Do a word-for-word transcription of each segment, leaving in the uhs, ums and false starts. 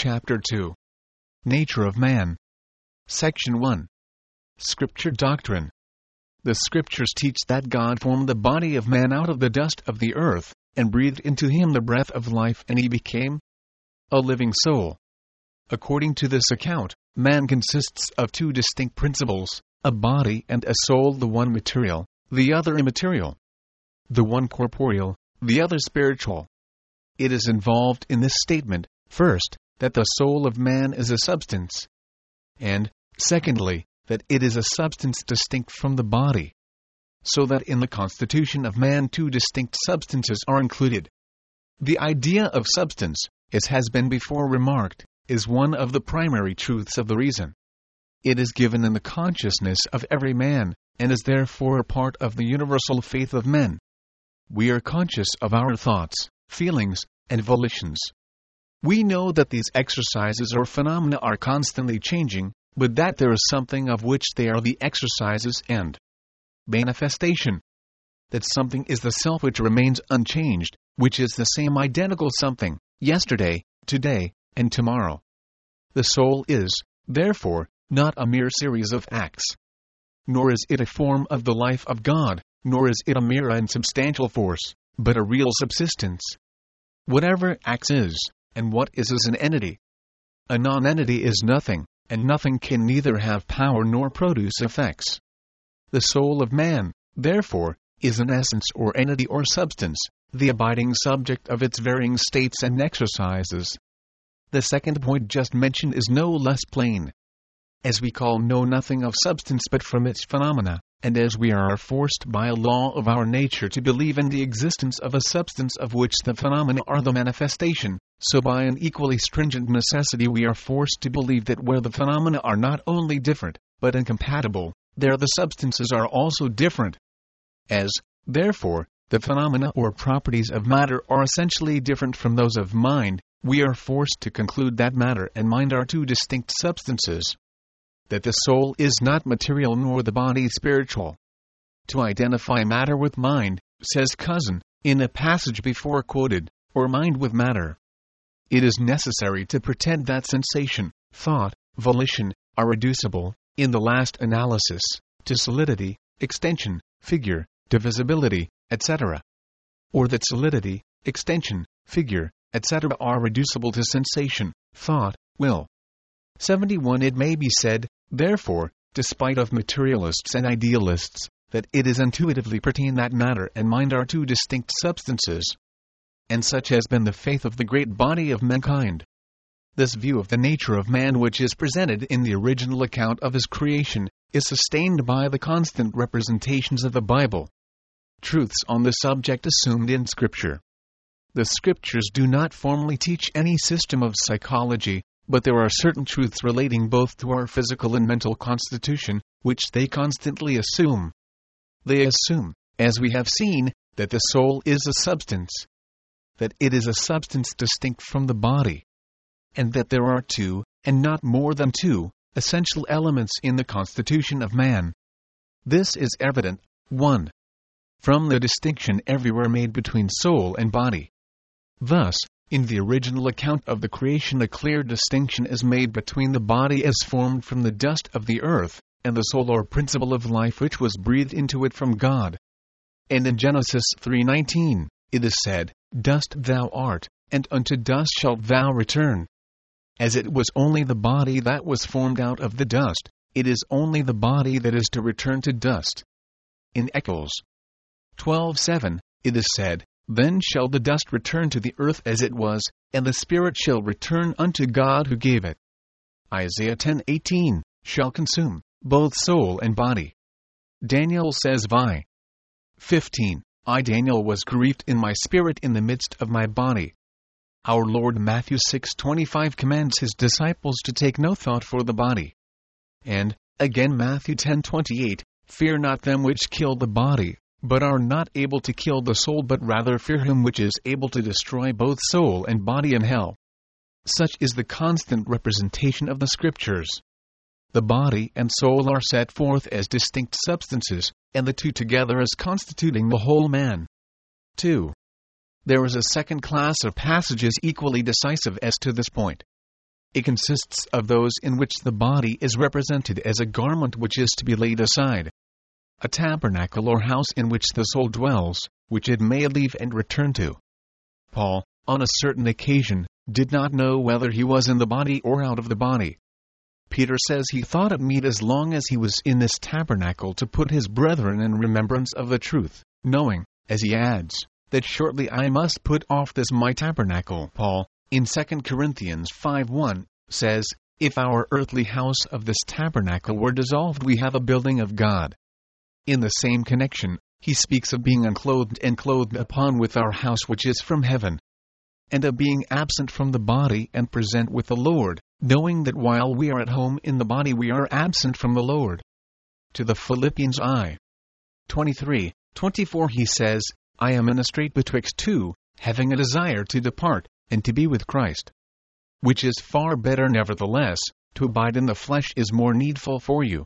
Chapter two. Nature of Man. Section one. Scripture Doctrine. The Scriptures teach that God formed the body of man out of the dust of the earth, and breathed into him the breath of life, and he became a living soul. According to this account, man consists of two distinct principles, a body and a soul, the one material, the other immaterial. The one corporeal, the other spiritual. It is involved in this statement, first, that the soul of man is a substance, and, secondly, that it is a substance distinct from the body. So that in the constitution of man two distinct substances are included. The idea of substance, as has been before remarked, is one of the primary truths of the reason. It is given in the consciousness of every man, and is therefore a part of the universal faith of men. We are conscious of our thoughts, feelings, and volitions. We know that these exercises or phenomena are constantly changing, but that there is something of which they are the exercises and manifestation. That something is the self which remains unchanged, which is the same identical something, yesterday, today, and tomorrow. The soul is, therefore, not a mere series of acts. Nor is it a form of the life of God, nor is it a mere unsubstantial force, but a real subsistence. Whatever acts is, and what is is an entity. A non-entity is nothing, and nothing can neither have power nor produce effects. The soul of man, therefore, is an essence or entity or substance, the abiding subject of its varying states and exercises. The second point just mentioned is no less plain. As we call know nothing of substance but from its phenomena, and as we are forced by a law of our nature to believe in the existence of a substance of which the phenomena are the manifestation, so by an equally stringent necessity we are forced to believe that where the phenomena are not only different, but incompatible, there the substances are also different. As, therefore, the phenomena or properties of matter are essentially different from those of mind, we are forced to conclude that matter and mind are two distinct substances. That the soul is not material nor the body spiritual. To identify matter with mind, says Cousin, in a passage before quoted, or mind with matter, it is necessary to pretend that sensation, thought, volition, are reducible, in the last analysis, to solidity, extension, figure, divisibility, et cetera. Or that solidity, extension, figure, et cetera are reducible to sensation, thought, will. seventy-one It may be said, therefore, despite of materialists and idealists, that it is intuitively pertain that matter and mind are two distinct substances. And such has been the faith of the great body of mankind. This view of the nature of man which is presented in the original account of his creation, is sustained by the constant representations of the Bible. Truths on the subject assumed in Scripture. The Scriptures do not formally teach any system of psychology, but there are certain truths relating both to our physical and mental constitution, which they constantly assume. They assume, as we have seen, that the soul is a substance, that it is a substance distinct from the body, and that there are two, and not more than two, essential elements in the constitution of man. This is evident, one. From the distinction everywhere made between soul and body. Thus, in the original account of the creation a clear distinction is made between the body as formed from the dust of the earth, and the soul or principle of life which was breathed into it from God. And in Genesis three nineteen, it is said, "Dust thou art, and unto dust shalt thou return." As it was only the body that was formed out of the dust, it is only the body that is to return to dust. In Eccles twelve seven, it is said, "Then shall the dust return to the earth as it was, and the spirit shall return unto God who gave it." Isaiah ten eighteen, "shall consume, both soul and body." Daniel says vi. fifteen, "I Daniel was grieved in my spirit in the midst of my body." Our Lord Matthew six twenty-five commands his disciples to take no thought for the body. And, again Matthew ten twenty-eight, "Fear not them which kill the body, but are not able to kill the soul, but rather fear him which is able to destroy both soul and body in hell." Such is the constant representation of the Scriptures. The body and soul are set forth as distinct substances, and the two together as constituting the whole man. two. There is a second class of passages equally decisive as to this point. It consists of those in which the body is represented as a garment which is to be laid aside. A tabernacle or house in which the soul dwells, which it may leave and return to. Paul, on a certain occasion, did not know whether he was in the body or out of the body. Peter says he thought it meet as long as he was in this tabernacle to put his brethren in remembrance of the truth, knowing, as he adds, that shortly I must put off this my tabernacle. Paul, in Second Corinthians five one, says, If our earthly house of this tabernacle were dissolved, we have a building of God. In the same connection, he speaks of being unclothed and clothed upon with our house which is from heaven, and of being absent from the body and present with the Lord, knowing that while we are at home in the body we are absent from the Lord. To the Philippians I. twenty-three, twenty-four he says, I am in a strait betwixt two, having a desire to depart, and to be with Christ. Which is far better nevertheless, to abide in the flesh is more needful for you.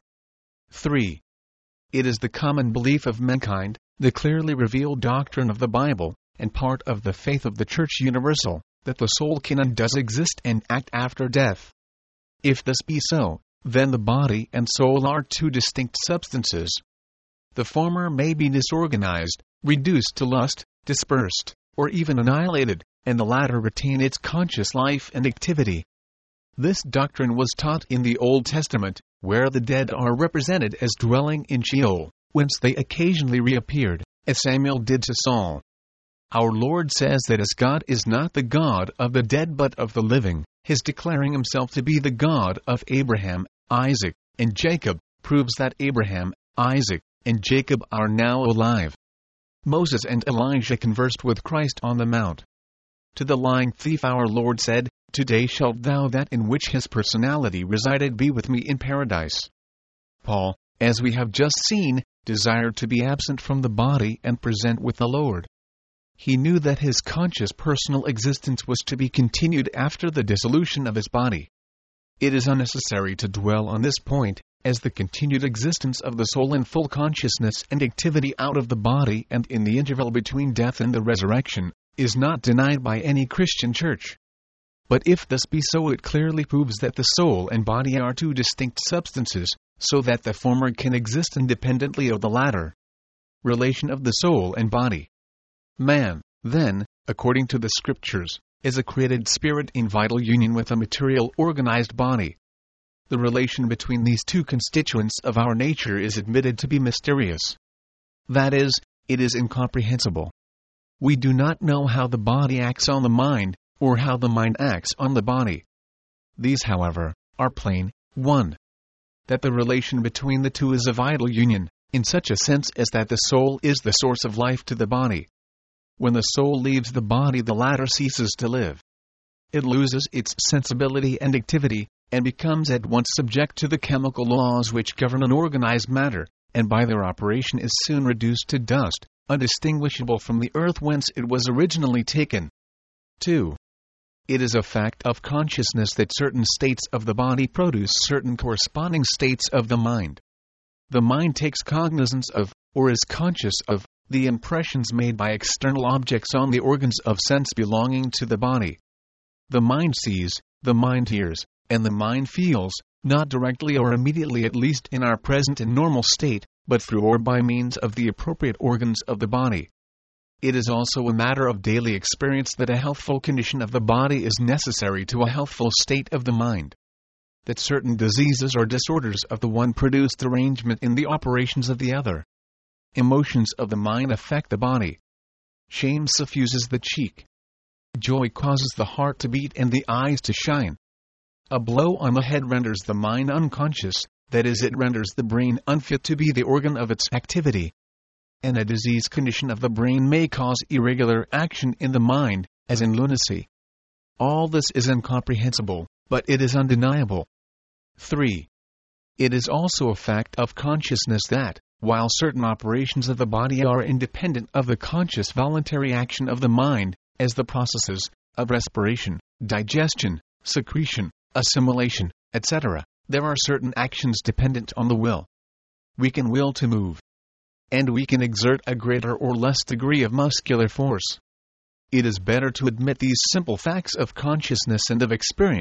three. It is the common belief of mankind, the clearly revealed doctrine of the Bible, and part of the faith of the Church Universal, that the soul can and does exist and act after death. If this be so, then the body and soul are two distinct substances. The former may be disorganized, reduced to lust, dispersed, or even annihilated, and the latter retain its conscious life and activity. This doctrine was taught in the Old Testament, where the dead are represented as dwelling in Sheol, whence they occasionally reappeared, as Samuel did to Saul. Our Lord says that as God is not the God of the dead but of the living, his declaring himself to be the God of Abraham, Isaac, and Jacob, proves that Abraham, Isaac, and Jacob are now alive. Moses and Elijah conversed with Christ on the mount. To the lying thief our Lord said, Today shalt thou that in which his personality resided be with me in paradise. Paul, as we have just seen, desired to be absent from the body and present with the Lord. He knew that his conscious personal existence was to be continued after the dissolution of his body. It is unnecessary to dwell on this point, as the continued existence of the soul in full consciousness and activity out of the body and in the interval between death and the resurrection, is not denied by any Christian church. But if this be so, it clearly proves that the soul and body are two distinct substances, so that the former can exist independently of the latter. Relation of the soul and body. Man, then, according to the Scriptures, is a created spirit in vital union with a material organized body. The relation between these two constituents of our nature is admitted to be mysterious. That is, it is incomprehensible. We do not know how the body acts on the mind, or how the mind acts on the body. These, however, are plain. one. That the relation between the two is a vital union, in such a sense as that the soul is the source of life to the body. When the soul leaves the body, the latter ceases to live. It loses its sensibility and activity, and becomes at once subject to the chemical laws which govern unorganized matter, and by their operation is soon reduced to dust, undistinguishable from the earth whence it was originally taken. two. It is a fact of consciousness that certain states of the body produce certain corresponding states of the mind. The mind takes cognizance of, or is conscious of, the impressions made by external objects on the organs of sense belonging to the body. The mind sees, the mind hears, and the mind feels, not directly or immediately, at least in our present and normal state, but through or by means of the appropriate organs of the body. It is also a matter of daily experience that a healthful condition of the body is necessary to a healthful state of the mind. That certain diseases or disorders of the one produce derangement in the operations of the other. Emotions of the mind affect the body. Shame suffuses the cheek. Joy causes the heart to beat and the eyes to shine. A blow on the head renders the mind unconscious, that is, it renders the brain unfit to be the organ of its activity. And a disease condition of the brain may cause irregular action in the mind, as in lunacy. All this is incomprehensible, but it is undeniable. three. It is also a fact of consciousness that, while certain operations of the body are independent of the conscious voluntary action of the mind, as the processes of respiration, digestion, secretion, assimilation, et cetera, there are certain actions dependent on the will. We can will to move. And we can exert a greater or less degree of muscular force. It is better to admit these simple facts of consciousness and of experience,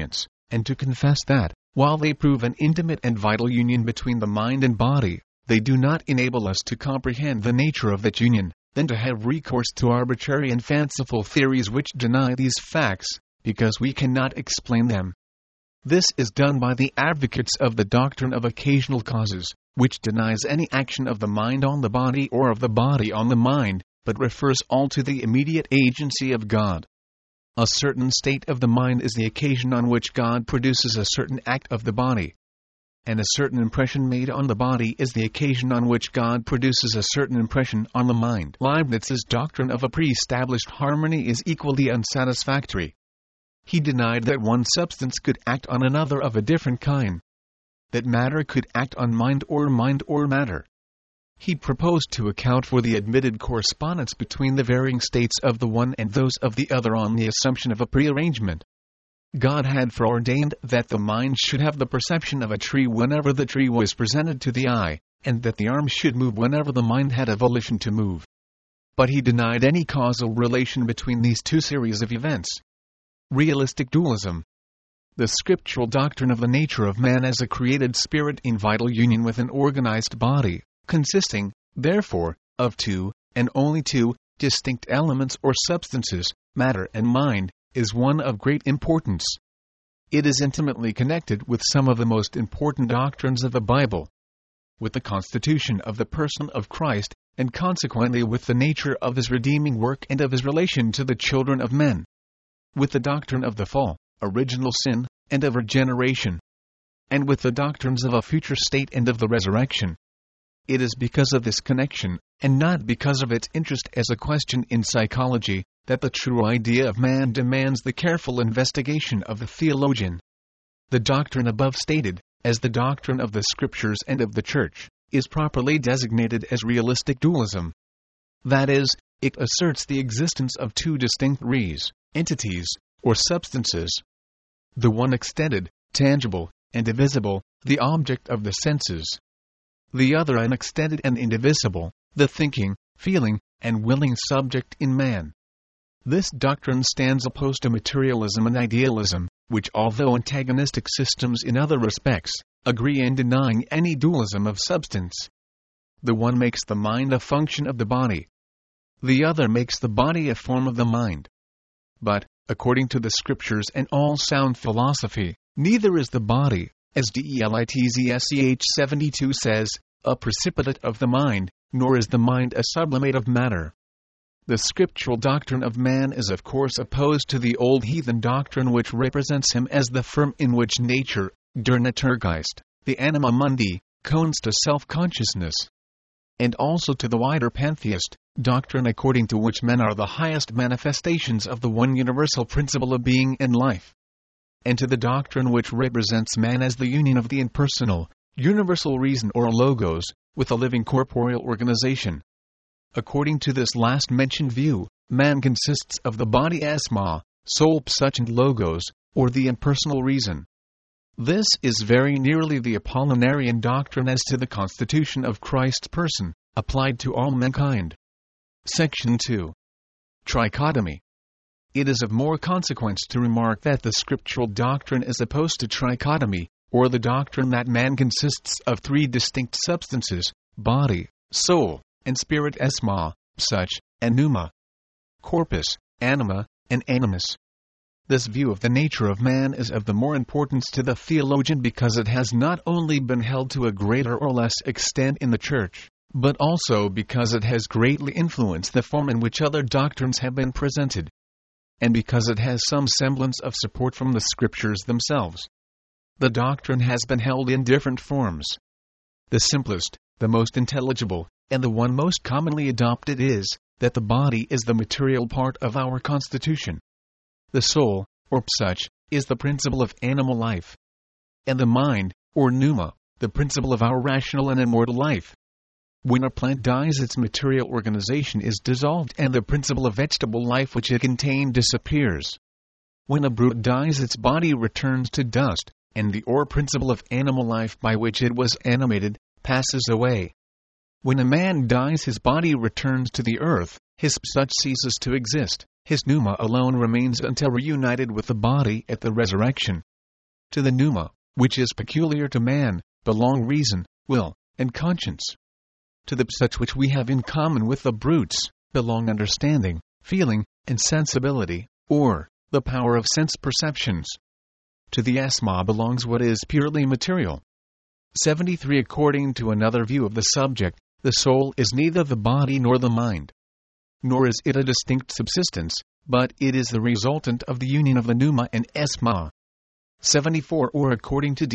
and to confess that, while they prove an intimate and vital union between the mind and body, they do not enable us to comprehend the nature of that union, than to have recourse to arbitrary and fanciful theories which deny these facts, because we cannot explain them. This is done by the advocates of the doctrine of occasional causes, which denies any action of the mind on the body or of the body on the mind, but refers all to the immediate agency of God. A certain state of the mind is the occasion on which God produces a certain act of the body, and a certain impression made on the body is the occasion on which God produces a certain impression on the mind. Leibniz's doctrine of a pre-established harmony is equally unsatisfactory. He denied that one substance could act on another of a different kind, that matter could act on mind or mind or matter. He proposed to account for the admitted correspondence between the varying states of the one and those of the other on the assumption of a prearrangement. God had foreordained that the mind should have the perception of a tree whenever the tree was presented to the eye, and that the arm should move whenever the mind had a volition to move. But he denied any causal relation between these two series of events. Realistic dualism. The scriptural doctrine of the nature of man as a created spirit in vital union with an organized body, consisting, therefore, of two, and only two, distinct elements or substances, matter and mind, is one of great importance. It is intimately connected with some of the most important doctrines of the Bible, with the constitution of the person of Christ, and consequently with the nature of his redeeming work and of his relation to the children of men, with the doctrine of the fall, original sin, and of regeneration, and with the doctrines of a future state and of the resurrection. It is because of this connection, and not because of its interest as a question in psychology, that the true idea of man demands the careful investigation of the theologian. The doctrine above stated, as the doctrine of the Scriptures and of the Church, is properly designated as realistic dualism. That is, it asserts the existence of two distinct res, entities, or substances. The one extended, tangible, and divisible, the object of the senses. The other unextended and indivisible, the thinking, feeling, and willing subject in man. This doctrine stands opposed to materialism and idealism, which, although antagonistic systems in other respects, agree in denying any dualism of substance. The one makes the mind a function of the body. The other makes the body a form of the mind. But, according to the Scriptures and all sound philosophy, neither is the body, as Delitzsch seventy-two says, a precipitate of the mind, nor is the mind a sublimate of matter. The scriptural doctrine of man is of course opposed to the old heathen doctrine which represents him as the firm in which nature, der Naturgeist, the anima mundi, cones to self-consciousness, and also to the wider pantheist doctrine according to which men are the highest manifestations of the one universal principle of being and life, and to the doctrine which represents man as the union of the impersonal, universal reason or logos, with a living corporeal organization. According to this last mentioned view, man consists of the body asma, soul psuch and logos, or the impersonal reason. This is very nearly the Apollinarian doctrine as to the constitution of Christ's person, applied to all mankind. Section two. Trichotomy. It is of more consequence to remark that the scriptural doctrine is opposed to trichotomy, or the doctrine that man consists of three distinct substances, body, soul, and spirit esma, psuch, and pneuma, corpus, anima, and animus. This view of the nature of man is of the more importance to the theologian because it has not only been held to a greater or less extent in the Church, but also because it has greatly influenced the form in which other doctrines have been presented, and because it has some semblance of support from the Scriptures themselves. The doctrine has been held in different forms. The simplest, the most intelligible, and the one most commonly adopted is, that the body is the material part of our constitution. The soul, or psuch, is the principle of animal life, and the mind, or pneuma, the principle of our rational and immortal life. When a plant dies, its material organization is dissolved and the principle of vegetable life which it contained disappears. When a brute dies, its body returns to dust, and the or principle of animal life by which it was animated, passes away. When a man dies, his body returns to the earth, his psuch ceases to exist, his pneuma alone remains until reunited with the body at the resurrection. To the pneuma, which is peculiar to man, belong reason, will, and conscience. To the such which we have in common with the brutes, belong understanding, feeling, and sensibility, or the power of sense perceptions. To the asma belongs what is purely material. seventy-three According to another view of the subject, the soul is neither the body nor the mind. Nor is it a distinct subsistence, but it is the resultant of the union of the pneuma and asma. seventy-four Or according to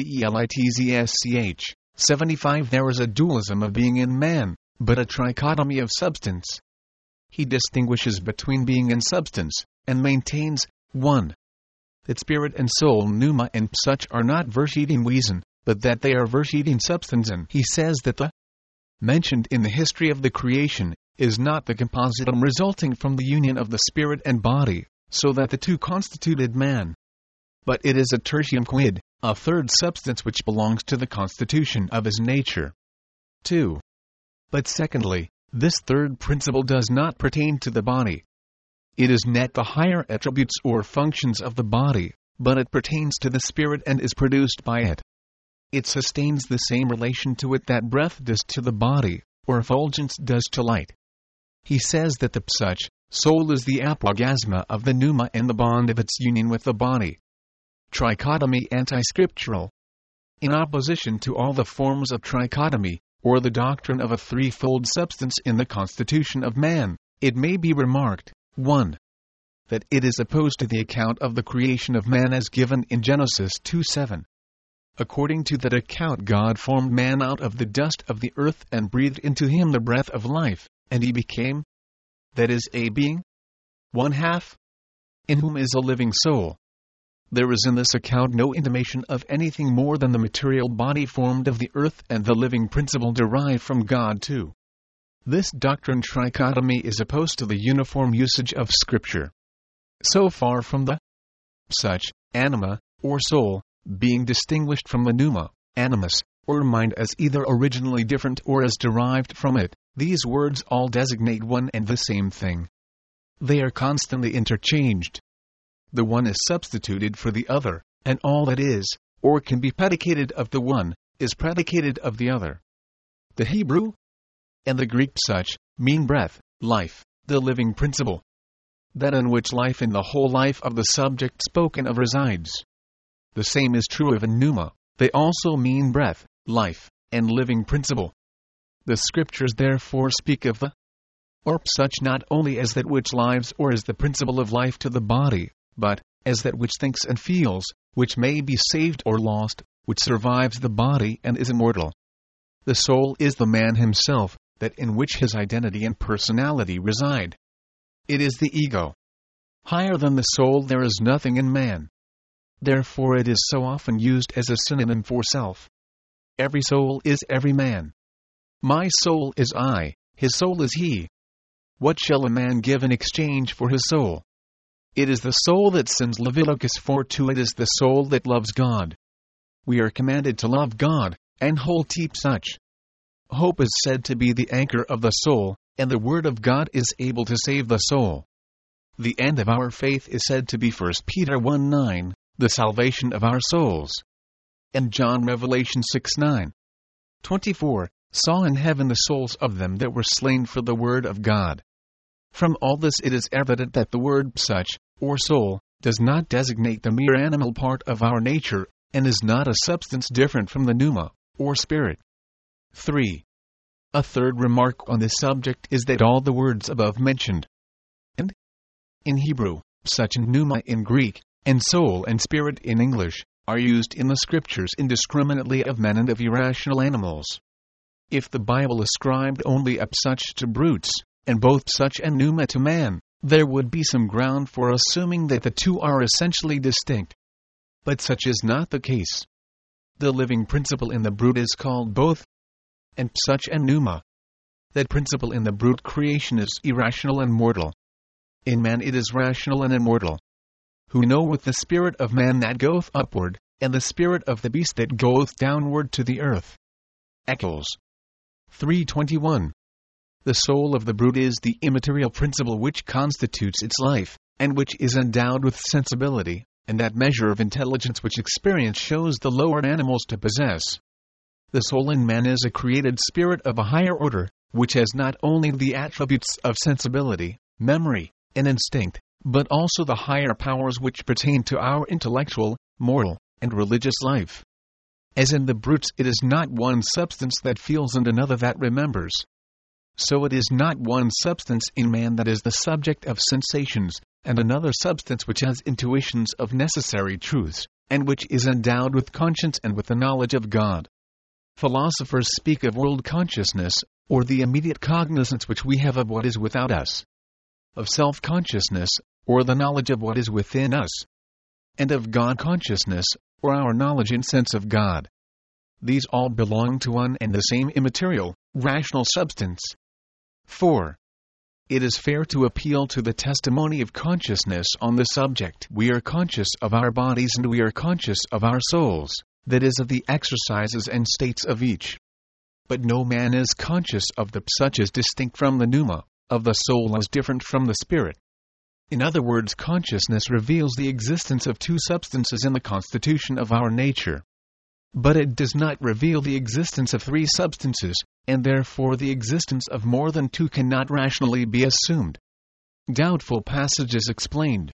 Delitzsch, seventy-five There is a dualism of being in man, but a trichotomy of substance. He distinguishes between being and substance, and maintains, one. That spirit and soul pneuma and such are not verschiedene Wesen, but that they are verschiedene Substanzen. He says that the mentioned in the history of the creation is not the compositum resulting from the union of the spirit and body, so that the two constituted man. But it is a tertium quid, a third substance which belongs to the constitution of his nature. two. But secondly, this third principle does not pertain to the body. It is not the higher attributes or functions of the body, but it pertains to the spirit and is produced by it. It sustains the same relation to it that breath does to the body, or effulgence does to light. He says that the such soul is the apogasma of the pneuma and the bond of its union with the body. Trichotomy anti-scriptural. In opposition to all the forms of trichotomy, or the doctrine of a threefold substance in the constitution of man, it may be remarked, one. That it is opposed to the account of the creation of man as given in Genesis two seven. According to that account God formed man out of the dust of the earth and breathed into him the breath of life, and he became, that is, a being, one half, in whom is a living soul. There is in this account no intimation of anything more than the material body formed of the earth and the living principle derived from God too. This doctrine trichotomy is opposed to the uniform usage of Scripture. So far from the such anima, or soul, being distinguished from the pneuma, animus, or mind as either originally different or as derived from it, these words all designate one and the same thing. They are constantly interchanged. The one is substituted for the other, and all that is, or can be predicated of the one, is predicated of the other. The Hebrew and the Greek such mean breath, life, the living principle. That in which life in the whole life of the subject spoken of resides. The same is true of a pneuma. They also mean breath, life, and living principle. The Scriptures therefore speak of the or such not only as that which lives or as the principle of life to the body, but as that which thinks and feels, which may be saved or lost, which survives the body and is immortal. The soul is the man himself, that in which his identity and personality reside. It is the ego. Higher than the soul there is nothing in man. Therefore it is so often used as a synonym for self. Every soul is every man. My soul is I, his soul is he. What shall a man give in exchange for his soul? It is the soul that sins. Leviticus four two. It is the soul that loves God. We are commanded to love God, and hold deep such. Hope is said to be the anchor of the soul, and the Word of God is able to save the soul. The end of our faith is said to be First Peter one nine, the salvation of our souls. And John Revelation six nine. twenty-four, saw in heaven the souls of them that were slain for the word of God. From all this it is evident that the word such, or soul, does not designate the mere animal part of our nature, and is not a substance different from the pneuma, or spirit. three. A third remark on this subject is that all the words above mentioned, and in Hebrew, such and pneuma in Greek, and soul and spirit in English, are used in the Scriptures indiscriminately of men and of irrational animals. If the Bible ascribed only up such to brutes, and both such and pneuma to man, there would be some ground for assuming that the two are essentially distinct. But such is not the case. The living principle in the brute is called both and such and pneuma. That principle in the brute creation is irrational and mortal. In man it is rational and immortal. Who know with the spirit of man that goeth upward, and the spirit of the beast that goeth downward to the earth. Eccles three twenty-one. The soul of the brute is the immaterial principle which constitutes its life, and which is endowed with sensibility, and that measure of intelligence which experience shows the lower animals to possess. The soul in man is a created spirit of a higher order, which has not only the attributes of sensibility, memory, and instinct, but also the higher powers which pertain to our intellectual, moral, and religious life. As in the brutes it is not one substance that feels and another that remembers. So it is not one substance in man that is the subject of sensations, and another substance which has intuitions of necessary truths, and which is endowed with conscience and with the knowledge of God. Philosophers speak of world consciousness, or the immediate cognizance which we have of what is without us, of self-consciousness, or the knowledge of what is within us, and of God consciousness, or our knowledge and sense of God. These all belong to one and the same immaterial, rational substance. four. It is fair to appeal to the testimony of consciousness on the subject. We are conscious of our bodies and we are conscious of our souls, that is, of the exercises and states of each. But no man is conscious of the such as distinct from the pneuma, of the soul as different from the spirit. In other words, consciousness reveals the existence of two substances in the constitution of our nature. But it does not reveal the existence of three substances, and therefore the existence of more than two cannot rationally be assumed. Doubtful passages explained.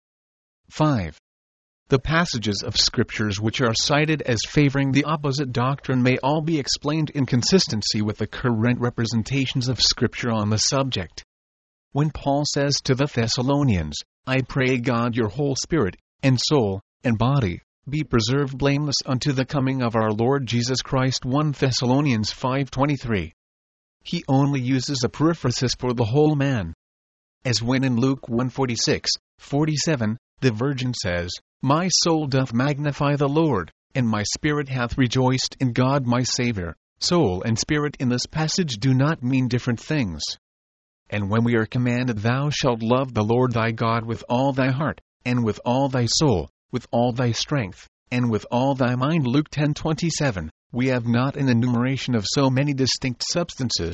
five. The passages of Scriptures which are cited as favoring the opposite doctrine may all be explained in consistency with the current representations of Scripture on the subject. When Paul says to the Thessalonians, "I pray God your whole spirit, and soul, and body, be preserved blameless unto the coming of our Lord Jesus Christ," First Thessalonians five twenty-three. He only uses a periphrasis for the whole man. As when in Luke one forty-six, forty-seven, the Virgin says, "My soul doth magnify the Lord, and my spirit hath rejoiced in God my Saviour." Soul and spirit in this passage do not mean different things. And when we are commanded, "Thou shalt love the Lord thy God with all thy heart, and with all thy soul, with all thy strength, and with all thy mind," Luke ten twenty-seven, we have not an enumeration of so many distinct substances.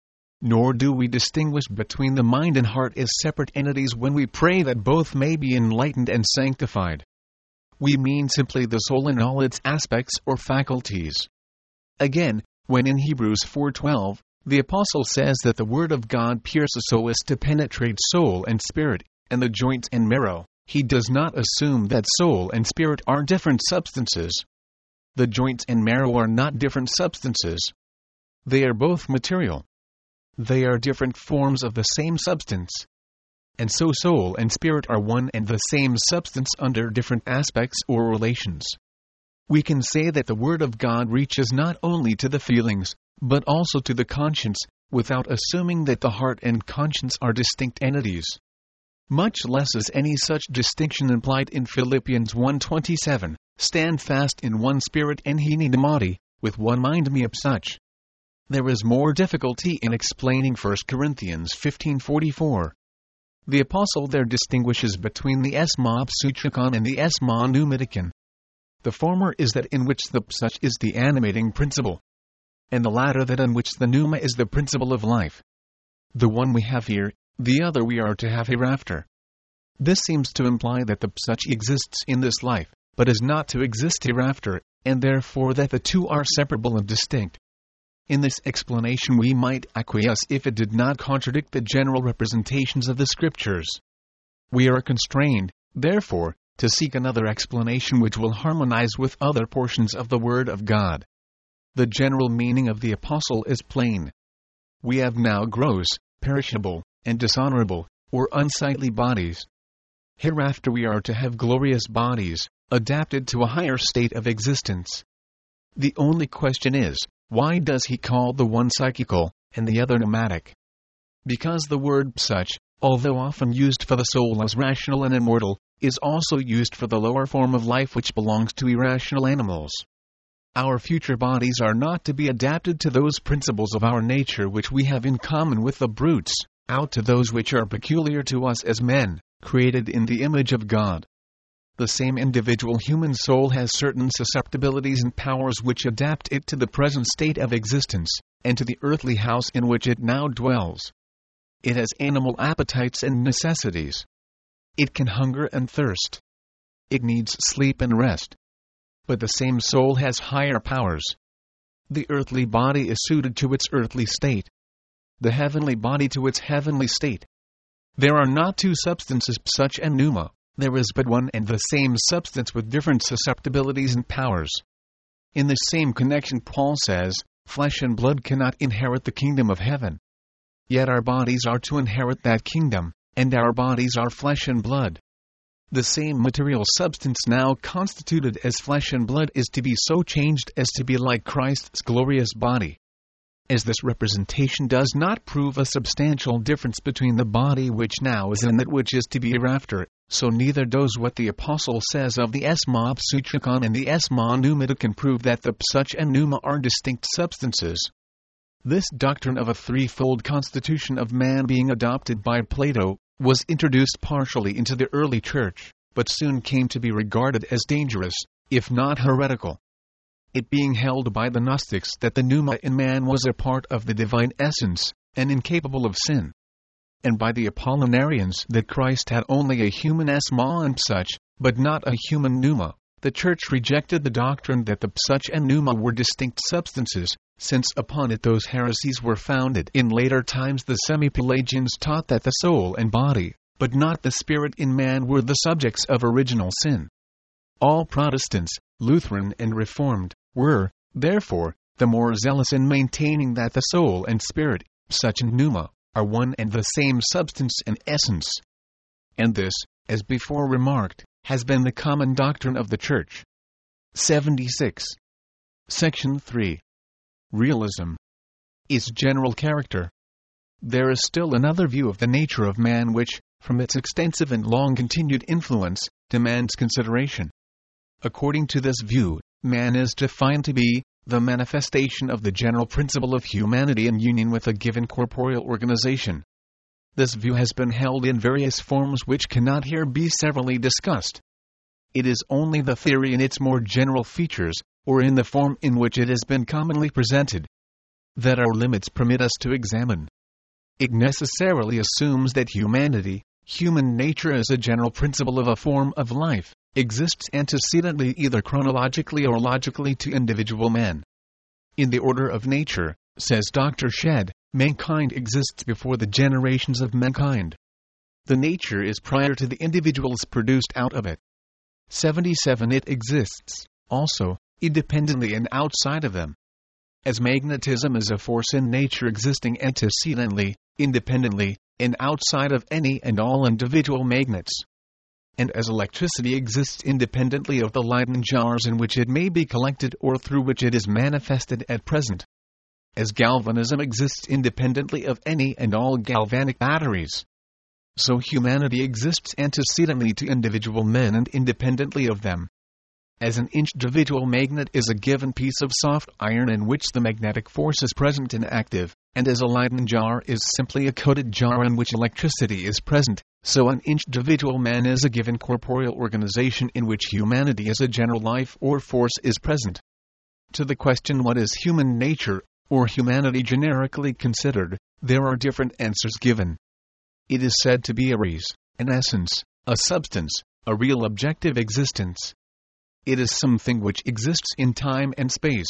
Nor do we distinguish between the mind and heart as separate entities when we pray that both may be enlightened and sanctified. We mean simply the soul in all its aspects or faculties. Again, when in Hebrews four twelve, the Apostle says that the Word of God pierces so as to penetrate soul and spirit, and the joints and marrow, he does not assume that soul and spirit are different substances. The joints and marrow are not different substances. They are both material. They are different forms of the same substance. And so soul and spirit are one and the same substance under different aspects or relations. We can say that the Word of God reaches not only to the feelings, but also to the conscience, without assuming that the heart and conscience are distinct entities. Much less is any such distinction implied in Philippians one twenty-seven, "Stand fast in one spirit and hini damati, with one mind me up such." There is more difficulty in explaining First Corinthians fifteen forty-four. The Apostle there distinguishes between the esma psuchikon and the esma pneumatikon. The former is that in which the psuch is the animating principle, and the latter that in which the pneuma is the principle of life. The one we have here, the other we are to have hereafter. This seems to imply that the psuch exists in this life, but is not to exist hereafter, and therefore that the two are separable and distinct. In this explanation we might acquiesce if it did not contradict the general representations of the Scriptures. We are constrained, therefore, to seek another explanation which will harmonize with other portions of the Word of God. The general meaning of the Apostle is plain. We have now gross, perishable, and dishonorable, or unsightly bodies. Hereafter we are to have glorious bodies, adapted to a higher state of existence. The only question is, why does he call the one psychical, and the other pneumatic? Because the word psuch, although often used for the soul as rational and immortal, is also used for the lower form of life which belongs to irrational animals. Our future bodies are not to be adapted to those principles of our nature which we have in common with the brutes, out to those which are peculiar to us as men, created in the image of God. The same individual human soul has certain susceptibilities and powers which adapt it to the present state of existence, and to the earthly house in which it now dwells. It has animal appetites and necessities. It can hunger and thirst. it needs sleep and rest. But the same soul has higher powers. The earthly body is suited to its earthly state, the heavenly body to its heavenly state. There are not two substances, such and pneuma, there is but one and the same substance with different susceptibilities and powers. In the same connection, Paul says, flesh and blood cannot inherit the kingdom of heaven. Yet our bodies are to inherit that kingdom, and our bodies are flesh and blood. The same material substance now constituted as flesh and blood is to be so changed as to be like Christ's glorious body. As this representation does not prove a substantial difference between the body which now is and that which is to be hereafter, so neither does what the Apostle says of the Esma Psuchikon and the Esma Pneumata can prove that the Psuch and Pneuma are distinct substances. This doctrine of a threefold constitution of man being adopted by Plato was introduced partially into the early church, but soon came to be regarded as dangerous, if not heretical. It being held by the Gnostics that the pneuma in man was a part of the divine essence, and incapable of sin, and by the Apollinarians that Christ had only a human esma and psuch, but not a human pneuma, the Church rejected the doctrine that the psuch and pneuma were distinct substances, since upon it those heresies were founded. In later times the Semi-Pelagians taught that the soul and body, but not the spirit in man, were the subjects of original sin. All Protestants, Lutheran and Reformed, were, therefore, the more zealous in maintaining that the soul and spirit, psuch and pneuma, are one and the same substance and essence. And this, as before remarked, has been the common doctrine of the Church. seventy-six. Section three. Realism. Its general character. There is still another view of the nature of man which, from its extensive and long-continued influence, demands consideration. According to this view, man is defined to be the manifestation of the general principle of humanity in union with a given corporeal organization. This view has been held in various forms which cannot here be severally discussed. It is only the theory in its more general features, or in the form in which it has been commonly presented, that our limits permit us to examine. It necessarily assumes that humanity, human nature as a general principle of a form of life, exists antecedently either chronologically or logically to individual man. In the order of nature, says Doctor Shedd, mankind exists before the generations of mankind. The nature is prior to the individuals produced out of it. seventy-seven. It exists, also, independently and outside of them. As magnetism is a force in nature existing antecedently, independently, and outside of any and all individual magnets. And as electricity exists independently of the Leyden jars in which it may be collected or through which it is manifested at present. As galvanism exists independently of any and all galvanic batteries. So humanity exists antecedently to individual men and independently of them. As an individual magnet is a given piece of soft iron in which the magnetic force is present and active, and as a Leyden jar is simply a coated jar in which electricity is present, so an individual man is a given corporeal organization in which humanity as a general life or force is present. To the question what is human nature, or humanity generically considered, there are different answers given. It is said to be a res, an essence, a substance, a real objective existence. It is something which exists in time and space.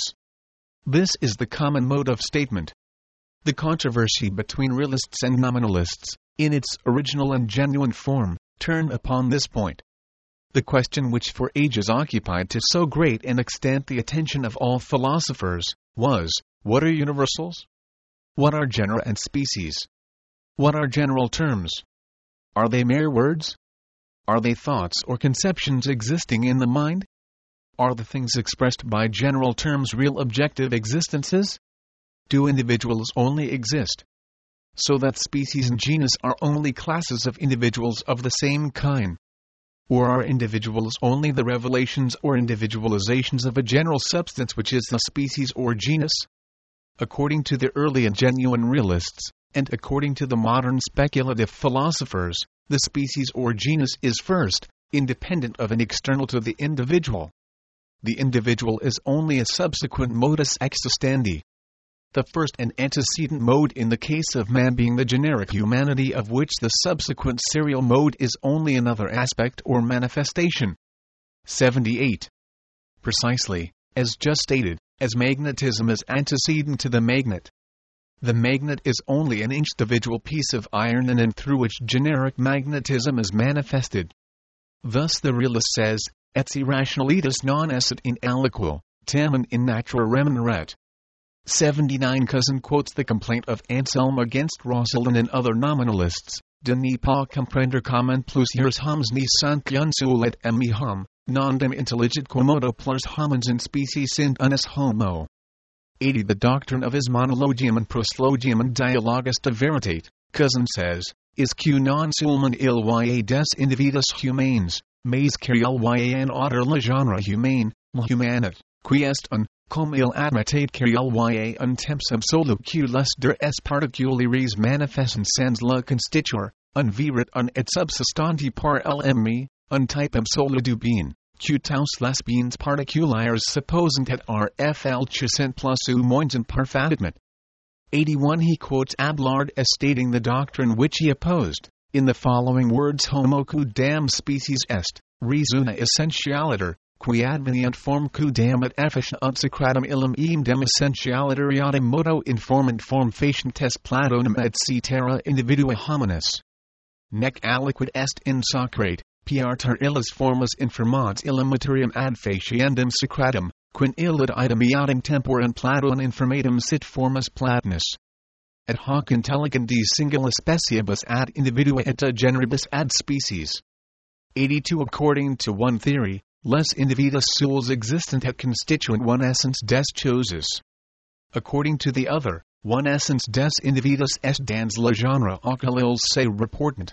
This is the common mode of statement. The controversy between realists and nominalists, in its original and genuine form, turn upon this point. The question which for ages occupied to so great an extent the attention of all philosophers, was, what are universals? What are genera and species? What are general terms? Are they mere words? Are they thoughts or conceptions existing in the mind? Are the things expressed by general terms real objective existences? Do individuals only exist? So that species and genus are only classes of individuals of the same kind? Or are individuals only the revelations or individualizations of a general substance which is the species or genus? According to the early and genuine realists, and according to the modern speculative philosophers, the species or genus is first, independent of and external to the individual. The individual is only a subsequent modus existendi. The first and antecedent mode in the case of man being the generic humanity of which the subsequent serial mode is only another aspect or manifestation. seventy-eight. Precisely, as just stated, as magnetism is antecedent to the magnet. The magnet is only an individual piece of iron in and through which generic magnetism is manifested. Thus the realist says, etsi rationalitas non esset in aliquo, tamen in natura remuneret. seventy-nine. Cousin quotes the complaint of Anselm against Rosalind and other nominalists, de ne pas comprendre comment plusieurs hommes ne sont qu'un seul et ami homme, non dem intelligit quomodo plus homines in species sint unus homo. eighty. The doctrine of his monologium and proslogium and dialogus de veritate, Cousin says, is que non seulement il y a des individus humains, mais qu'il y a un autre le genre humain, la humanité, qui est un, comme il admettait qu'il y a un temps absolu que les deux particularités manifestent sans le constituer, un viret un et subsistanti par l'ennemi, un type absolu du bien, que tous les biens particulaires supposant et rfl cent plus ou moins imparfaitement. eighty-one. He quotes Abelard as stating the doctrine which he opposed, in the following words: Homo quidam species est, res una essentialiter, qui adveniant form quidam et efficiunt secretum illum eam dem essentialitariatum modo informant form facientes Platonum et cetera individua hominis. Nec aliquid est in Socrate, piarter illas formas informans illum materium ad faciendum secretum, quin illud idem eatum temporum Platon informatum sit formas Platonus. Et hoc intelligendi singula speciebus ad individua et a generibus ad species. eighty-two. According to one theory, les individus souls existent et constituent one essence des choses. According to the other, one essence des individus est dans le genre auquel ils se reportent.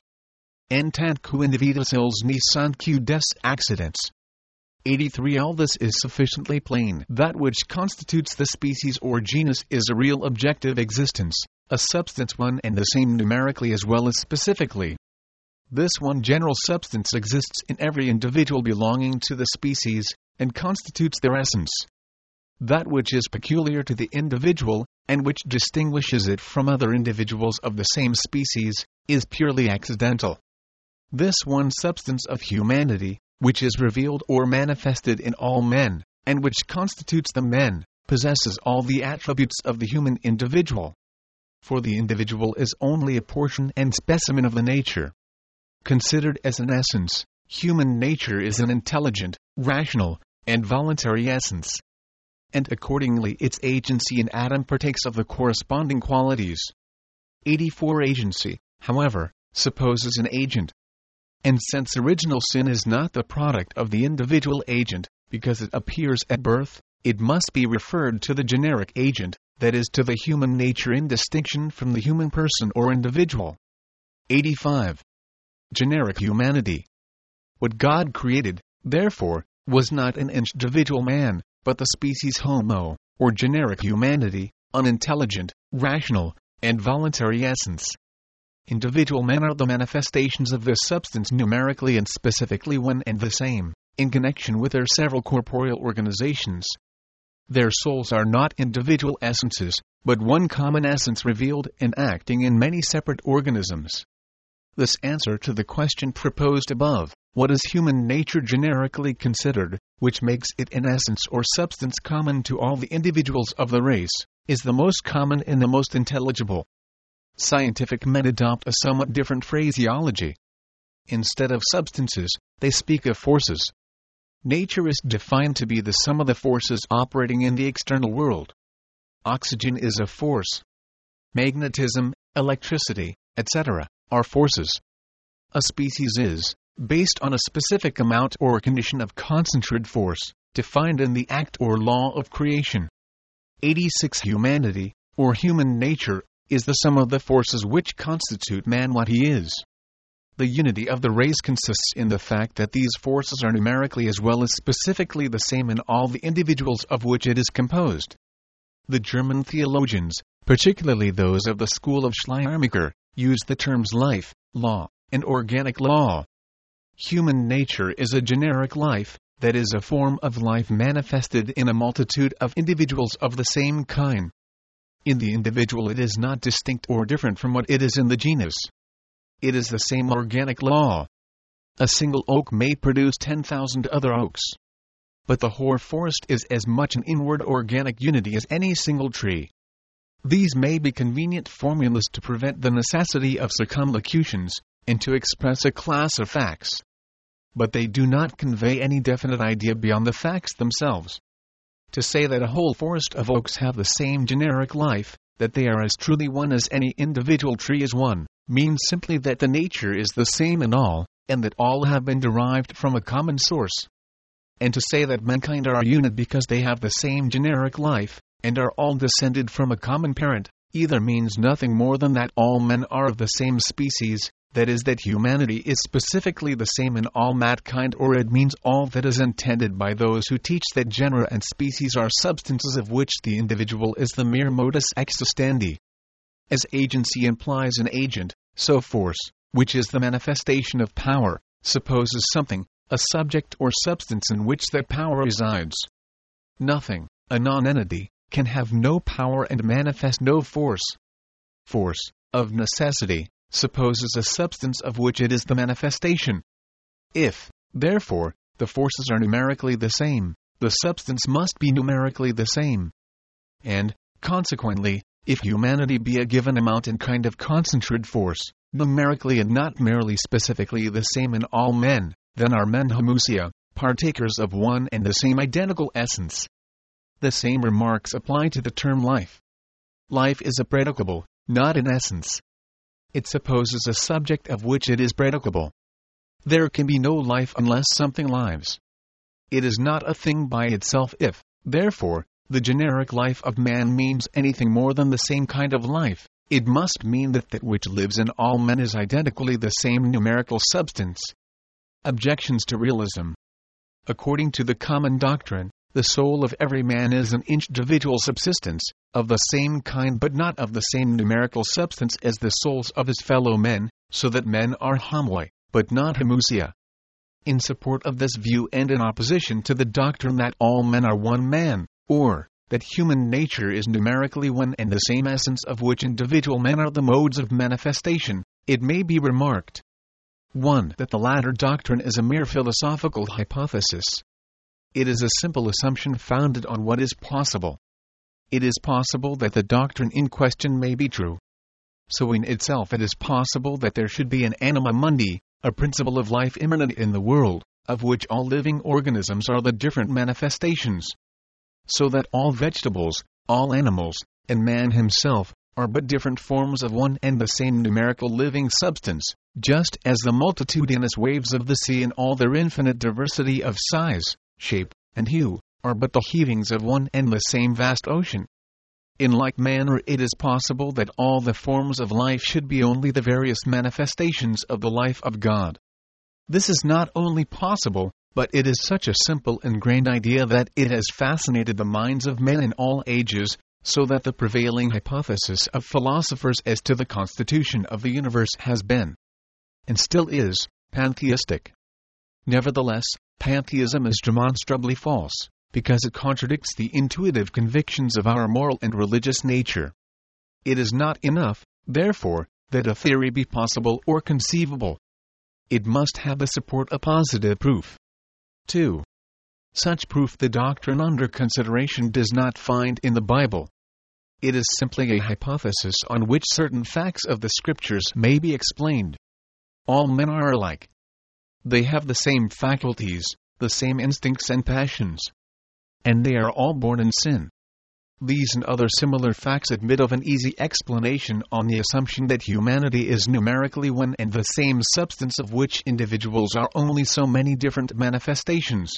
En tant que individus ils ne sont que des accidents. eighty-three. All this is sufficiently plain. That which constitutes the species or genus is a real objective existence, a substance one and the same numerically as well as specifically. This one general substance exists in every individual belonging to the species, and constitutes their essence. That which is peculiar to the individual, and which distinguishes it from other individuals of the same species, is purely accidental. This one substance of humanity, which is revealed or manifested in all men, and which constitutes the men, possesses all the attributes of the human individual. For the individual is only a portion and specimen of the nature. Considered as an essence, human nature is an intelligent, rational, and voluntary essence. And accordingly its agency in Adam partakes of the corresponding qualities. eighty-four. Agency, however, supposes an agent. And since original sin is not the product of the individual agent, because it appears at birth, it must be referred to the generic agent, that is to the human nature in distinction from the human person or individual. eighty-five. Generic humanity. What God created, therefore, was not an individual man, but the species Homo, or generic humanity, an intelligent, rational, and voluntary essence. Individual men are the manifestations of this substance numerically and specifically one and the same, in connection with their several corporeal organizations. Their souls are not individual essences, but one common essence revealed and acting in many separate organisms. This answer to the question proposed above, what is human nature generically considered, which makes it an essence or substance common to all the individuals of the race, is the most common and the most intelligible. Scientific men adopt a somewhat different phraseology. Instead of substances, they speak of forces. Nature is defined to be the sum of the forces operating in the external world. Oxygen is a force. Magnetism, electricity, et cetera, are forces. A species is, based on a specific amount or condition of concentrated force, defined in the act or law of creation. eighty-six. Humanity, or human nature, is the sum of the forces which constitute man what he is. The unity of the race consists in the fact that these forces are numerically as well as specifically the same in all the individuals of which it is composed. The German theologians, particularly those of the school of Schleiermacher, use the terms life, law, and organic law. Human nature is a generic life, that is a form of life manifested in a multitude of individuals of the same kind. In the individual it is not distinct or different from what it is in the genus. It is the same organic law. A single oak may produce ten thousand other oaks. But the whole forest is as much an inward organic unity as any single tree. These may be convenient formulas to prevent the necessity of circumlocutions, and to express a class of facts. But they do not convey any definite idea beyond the facts themselves. To say that a whole forest of oaks have the same generic life, that they are as truly one as any individual tree is one, means simply that the nature is the same in all, and that all have been derived from a common source. And to say that mankind are a unit because they have the same generic life, and are all descended from a common parent, either means nothing more than that all men are of the same species, that is, that humanity is specifically the same in all mankind, or it means all that is intended by those who teach that genera and species are substances of which the individual is the mere modus existendi. As agency implies an agent, so force, which is the manifestation of power, supposes something, a subject or substance in which that power resides. Nothing, a non-entity, can have no power and manifest no force. Force, of necessity, supposes a substance of which it is the manifestation. If, therefore, the forces are numerically the same, the substance must be numerically the same. And, consequently, if humanity be a given amount and kind of concentrated force, numerically and not merely specifically the same in all men, then are men homoousia, partakers of one and the same identical essence. The same remarks apply to the term life. Life is a predicable, not an essence. It supposes a subject of which it is predicable. There can be no life unless something lives. It is not a thing by itself if, therefore, the generic life of man means anything more than the same kind of life. It must mean that that which lives in all men is identically the same numerical substance. Objections to realism. According to the common doctrine, the soul of every man is an individual subsistence, of the same kind but not of the same numerical substance as the souls of his fellow men, so that men are homoi, but not homoousia. In support of this view and in opposition to the doctrine that all men are one man, or that human nature is numerically one and the same essence of which individual men are the modes of manifestation, it may be remarked. one. That the latter doctrine is a mere philosophical hypothesis. It is a simple assumption founded on what is possible. It is possible that the doctrine in question may be true. So in itself it is possible that there should be an anima mundi, a principle of life immanent in the world, of which all living organisms are the different manifestations. So that all vegetables, all animals, and man himself, are but different forms of one and the same numerical living substance, just as the multitudinous waves of the sea in all their infinite diversity of size, shape, and hue, are but the heavings of one and the same vast ocean. In like manner it is possible that all the forms of life should be only the various manifestations of the life of God. This is not only possible, but it is such a simple and grand idea that it has fascinated the minds of men in all ages, so that the prevailing hypothesis of philosophers as to the constitution of the universe has been, and still is, pantheistic. Nevertheless, pantheism is demonstrably false, because it contradicts the intuitive convictions of our moral and religious nature. It is not enough, therefore, that a theory be possible or conceivable. It must have the support of positive proof. two. Such proof the doctrine under consideration does not find in the Bible. It is simply a hypothesis on which certain facts of the Scriptures may be explained. All men are alike. They have the same faculties, the same instincts and passions. And they are all born in sin. These and other similar facts admit of an easy explanation on the assumption that humanity is numerically one and the same substance of which individuals are only so many different manifestations.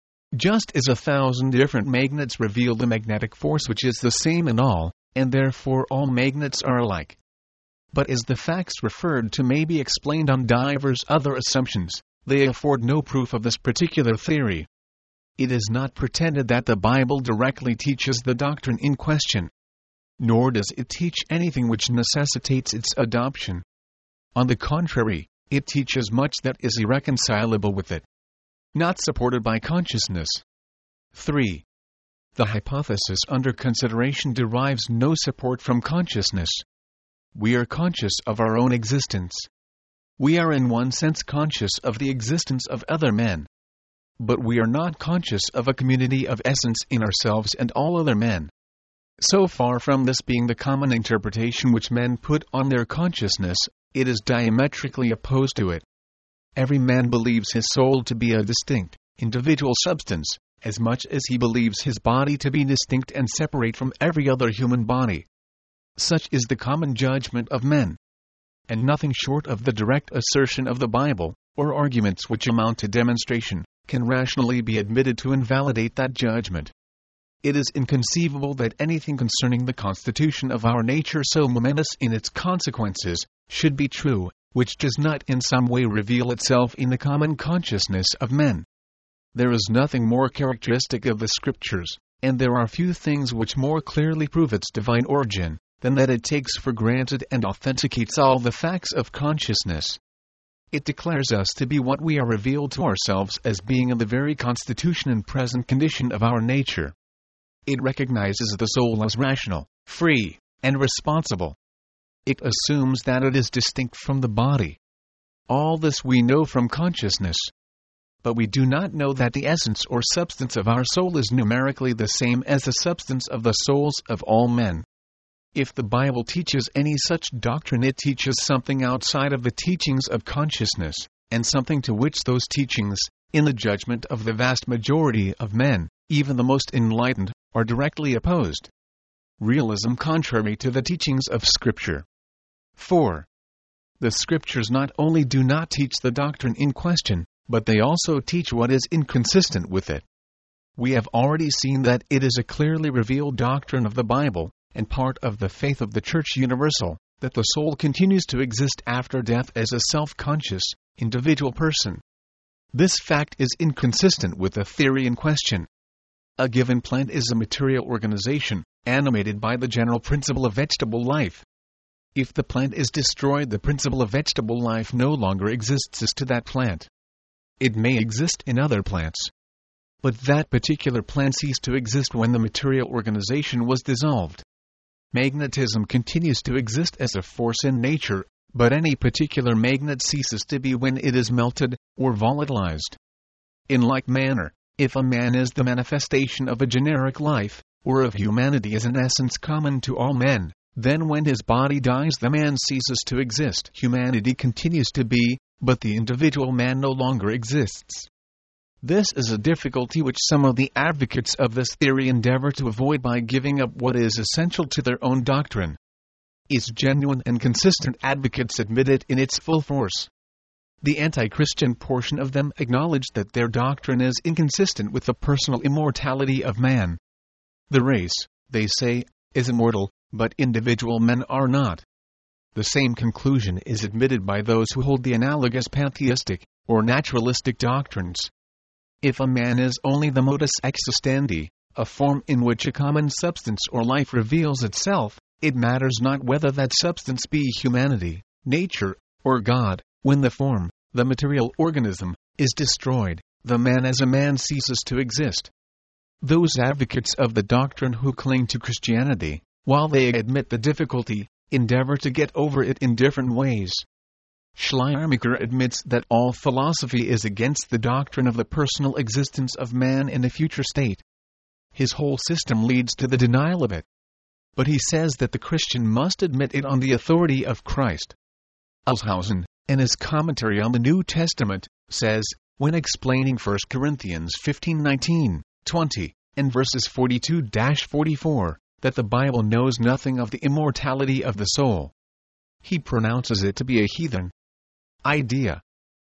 Just as a thousand different magnets reveal the magnetic force which is the same in all, and therefore all magnets are alike. But as the facts referred to may be explained on divers other assumptions, they afford no proof of this particular theory. It is not pretended that the Bible directly teaches the doctrine in question. Nor does it teach anything which necessitates its adoption. On the contrary, it teaches much that is irreconcilable with it, not supported by consciousness. three. The hypothesis under consideration derives no support from consciousness. We are conscious of our own existence. We are in one sense conscious of the existence of other men. But we are not conscious of a community of essence in ourselves and all other men. So far from this being the common interpretation which men put on their consciousness, it is diametrically opposed to it. Every man believes his soul to be a distinct, individual substance, as much as he believes his body to be distinct and separate from every other human body. Such is the common judgment of men. And nothing short of the direct assertion of the Bible, or arguments which amount to demonstration, can rationally be admitted to invalidate that judgment. It is inconceivable that anything concerning the constitution of our nature so momentous in its consequences, should be true, which does not in some way reveal itself in the common consciousness of men. There is nothing more characteristic of the Scriptures, and there are few things which more clearly prove its divine origin, than that it takes for granted and authenticates all the facts of consciousness. It declares us to be what we are revealed to ourselves as being in the very constitution and present condition of our nature. It recognizes the soul as rational, free, and responsible. It assumes that it is distinct from the body. All this we know from consciousness. But we do not know that the essence or substance of our soul is numerically the same as the substance of the souls of all men. If the Bible teaches any such doctrine, it teaches something outside of the teachings of consciousness, and something to which those teachings, in the judgment of the vast majority of men, even the most enlightened, are directly opposed. Realism contrary to the teachings of Scripture. four. The Scriptures not only do not teach the doctrine in question, but they also teach what is inconsistent with it. We have already seen that it is a clearly revealed doctrine of the Bible, and part of the faith of the Church Universal, that the soul continues to exist after death as a self-conscious, individual person. This fact is inconsistent with the theory in question. A given plant is a material organization, animated by the general principle of vegetable life. If the plant is destroyed, the principle of vegetable life no longer exists as to that plant. It may exist in other plants, but that particular plant ceased to exist when the material organization was dissolved. Magnetism continues to exist as a force in nature, but any particular magnet ceases to be when it is melted, or volatilized. In like manner, if a man is the manifestation of a generic life, or of humanity as an essence common to all men, then when his body dies the man ceases to exist. Humanity continues to be, but the individual man no longer exists. This is a difficulty which some of the advocates of this theory endeavor to avoid by giving up what is essential to their own doctrine. Its genuine and consistent advocates admit it in its full force. The anti-Christian portion of them acknowledge that their doctrine is inconsistent with the personal immortality of man. The race, they say, is immortal, but individual men are not. The same conclusion is admitted by those who hold the analogous pantheistic, or naturalistic doctrines. If a man is only the modus existendi, a form in which a common substance or life reveals itself, it matters not whether that substance be humanity, nature, or God. When the form, the material organism, is destroyed, the man as a man ceases to exist. Those advocates of the doctrine who cling to Christianity, while they admit the difficulty, endeavor to get over it in different ways. Schleiermacher admits that all philosophy is against the doctrine of the personal existence of man in a future state. His whole system leads to the denial of it. But he says that the Christian must admit it on the authority of Christ. Alshausen, in his commentary on the New Testament, says, when explaining First Corinthians fifteen nineteen, twenty, and verses forty-two to forty-four, that the Bible knows nothing of the immortality of the soul. He pronounces it to be a heathen idea.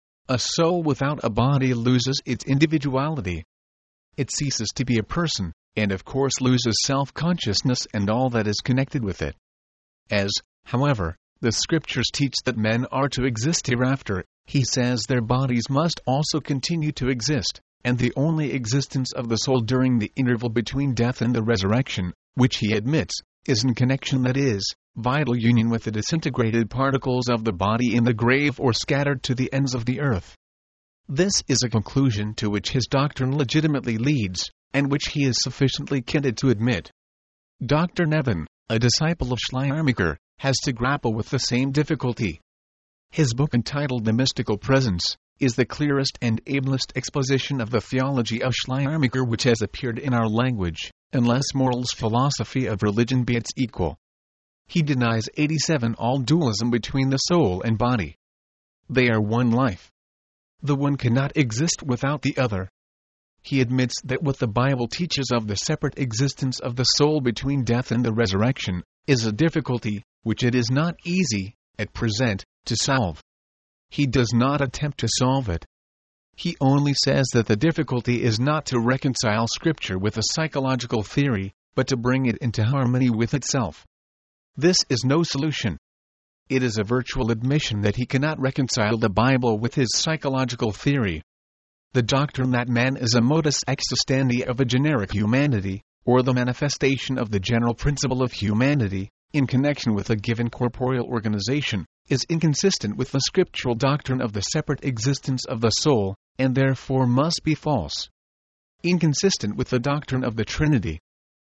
A soul without a body loses its individuality. It ceases to be a person, and of course loses self-consciousness and all that is connected with it. As, however, the Scriptures teach that men are to exist hereafter, he says their bodies must also continue to exist, and the only existence of the soul during the interval between death and the resurrection, which he admits, is in connection, that is, vital union with the disintegrated particles of the body in the grave or scattered to the ends of the earth. This is a conclusion to which his doctrine legitimately leads, and which he is sufficiently candid to admit. Doctor Nevin, a disciple of Schleiermacher, has to grapple with the same difficulty. His book, entitled The Mystical Presence, is the clearest and ablest exposition of the theology of Schleiermacher which has appeared in our language, unless Morel's philosophy of religion be its equal. He denies eighty-seven all dualism between the soul and body. They are one life. The one cannot exist without the other. He admits that what the Bible teaches of the separate existence of the soul between death and the resurrection is a difficulty which it is not easy, at present, to solve. He does not attempt to solve it. He only says that the difficulty is not to reconcile Scripture with a psychological theory, but to bring it into harmony with itself. This is no solution. It is a virtual admission that he cannot reconcile the Bible with his psychological theory. The doctrine that man is a modus existendi of a generic humanity, or the manifestation of the general principle of humanity, in connection with a given corporeal organization, is inconsistent with the scriptural doctrine of the separate existence of the soul, and therefore must be false. Inconsistent with the doctrine of the Trinity.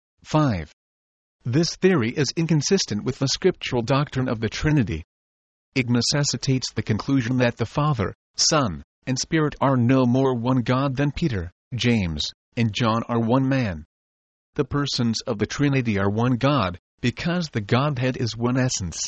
five. This theory is inconsistent with the scriptural doctrine of the Trinity. It necessitates the conclusion that the Father, Son, and Spirit are no more one God than Peter, James, and John are one man. The persons of the Trinity are one God, because the Godhead is one essence.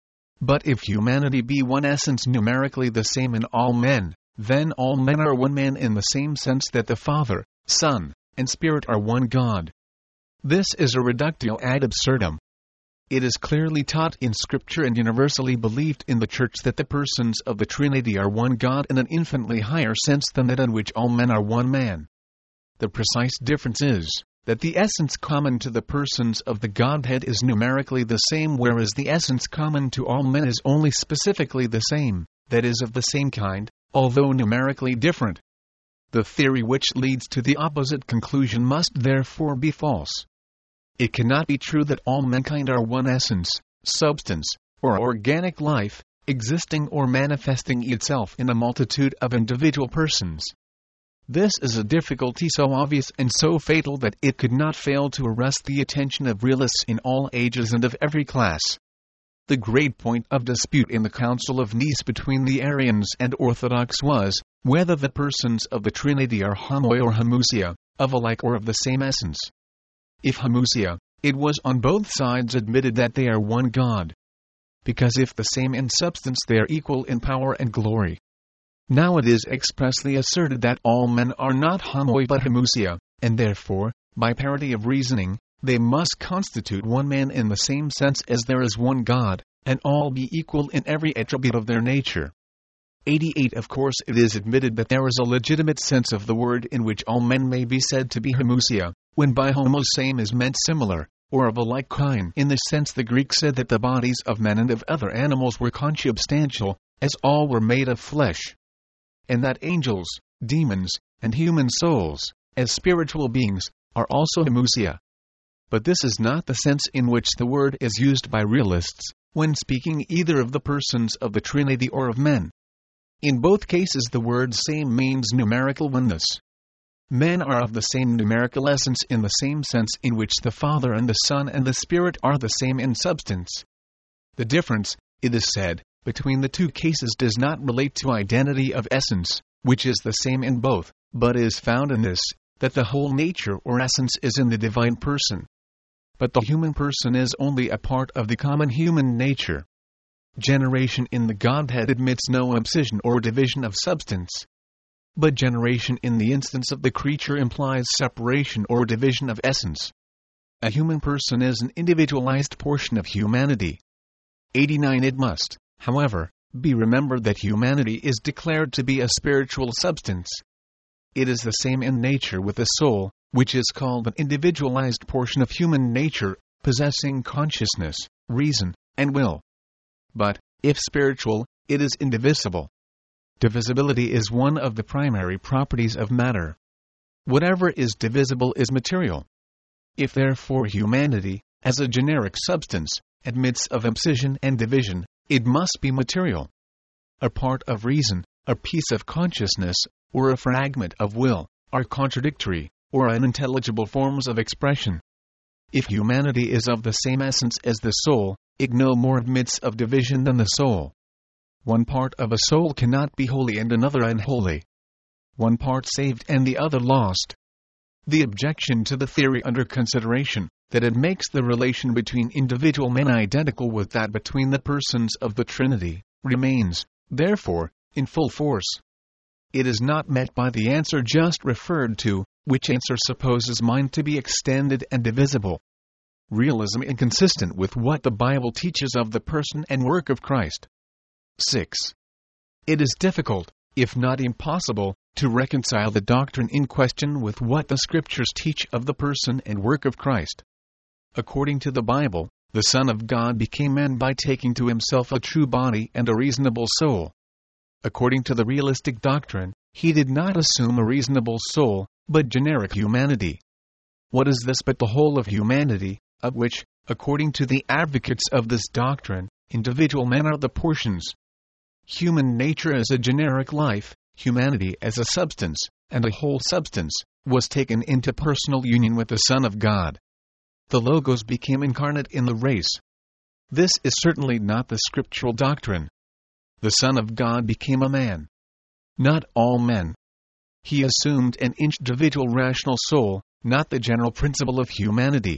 But if humanity be one essence numerically the same in all men, then all men are one man in the same sense that the Father, Son, and Spirit are one God. This is a reductio ad absurdum. It is clearly taught in Scripture and universally believed in the Church that the persons of the Trinity are one God in an infinitely higher sense than that in which all men are one man. The precise difference is that the essence common to the persons of the Godhead is numerically the same, whereas the essence common to all men is only specifically the same, that is, of the same kind, although numerically different. The theory which leads to the opposite conclusion must therefore be false. It cannot be true that all mankind are one essence, substance, or organic life, existing or manifesting itself in a multitude of individual persons. This is a difficulty so obvious and so fatal that it could not fail to arrest the attention of realists in all ages and of every class. The great point of dispute in the Council of Nice between the Arians and Orthodox was, whether the persons of the Trinity are homoi or homoousia, of a like or of the same essence. If homoousia, it was on both sides admitted that they are one God. Because if the same in substance they are equal in power and glory. Now it is expressly asserted that all men are not homoi but homoousia, and therefore, by parity of reasoning, they must constitute one man in the same sense as there is one God, and all be equal in every attribute of their nature. eighty-eight Of course it is admitted that there is a legitimate sense of the word in which all men may be said to be homoousia, when by homo same is meant similar, or of a like kind. In this sense the Greeks said that the bodies of men and of other animals were consubstantial, as all were made of flesh. And that angels, demons, and human souls, as spiritual beings, are also homoousia. But this is not the sense in which the word is used by realists, when speaking either of the persons of the Trinity or of men. In both cases the word same means numerical oneness. Men are of the same numerical essence in the same sense in which the Father and the Son and the Spirit are the same in substance. The difference, it is said, between the two cases does not relate to identity of essence, which is the same in both, but is found in this, that the whole nature or essence is in the divine person. But the human person is only a part of the common human nature. Generation in the Godhead admits no abscission or division of substance. But generation in the instance of the creature implies separation or division of essence. A human person is an individualized portion of humanity. eighty-nine It must, however, be remembered that humanity is declared to be a spiritual substance. It is the same in nature with the soul, which is called an individualized portion of human nature, possessing consciousness, reason, and will. But, if spiritual, it is indivisible. Divisibility is one of the primary properties of matter. Whatever is divisible is material. If therefore humanity, as a generic substance, admits of abscission and division, it must be material. A part of reason, a piece of consciousness, or a fragment of will, are contradictory, or unintelligible forms of expression. If humanity is of the same essence as the soul, it no more admits of division than the soul. One part of a soul cannot be holy and another unholy. One part saved and the other lost. The objection to the theory under consideration, that it makes the relation between individual men identical with that between the persons of the Trinity, remains, therefore, in full force. It is not met by the answer just referred to, which answer supposes mind to be extended and divisible. Realism inconsistent with what the Bible teaches of the person and work of Christ. six. It is difficult, if not impossible, to reconcile the doctrine in question with what the Scriptures teach of the person and work of Christ. According to the Bible, the Son of God became man by taking to himself a true body and a reasonable soul. According to the realistic doctrine, he did not assume a reasonable soul, but generic humanity. What is this but the whole of humanity, of which, according to the advocates of this doctrine, individual men are the portions? Human nature as a generic life, humanity as a substance, and a whole substance, was taken into personal union with the Son of God. The Logos became incarnate in the race. This is certainly not the scriptural doctrine. The Son of God became a man. Not all men. He assumed an individual rational soul, not the general principle of humanity.